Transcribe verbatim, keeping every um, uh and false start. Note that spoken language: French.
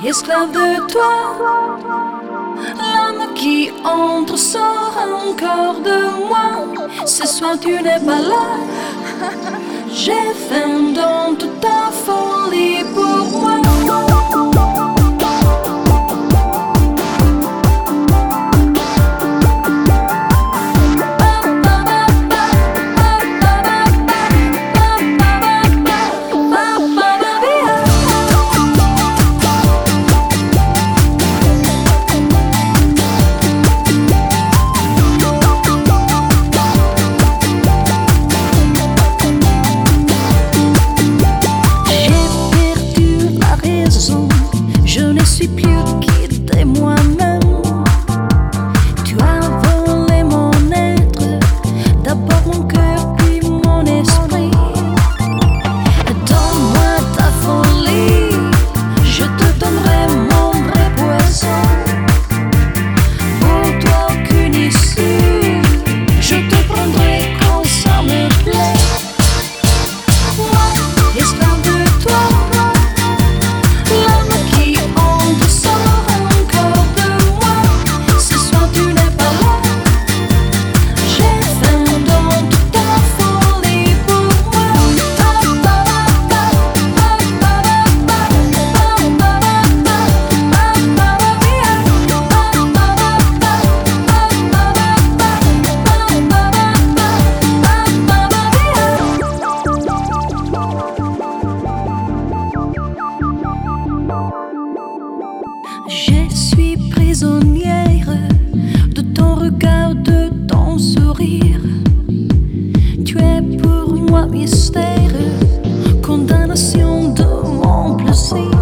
esclave de toi. L'âme qui entre sort encore de moi. Ce soir tu n'es pas là. J'ai faim dans toute ta folie pour moi. Je ne suis plus quittée moi-même. Tu as volé mon être, d'abord mon cœur puis mon esprit. Donne-moi ta folie, je te donnerai mon vrai poison. Pour toi aucune issue, je te prendrai quand ça me plaît. Moi, esclave de toi. Je suis prisonnière de ton regard, de ton sourire. Tu es pour moi mystère, condamnation de mon plaisir.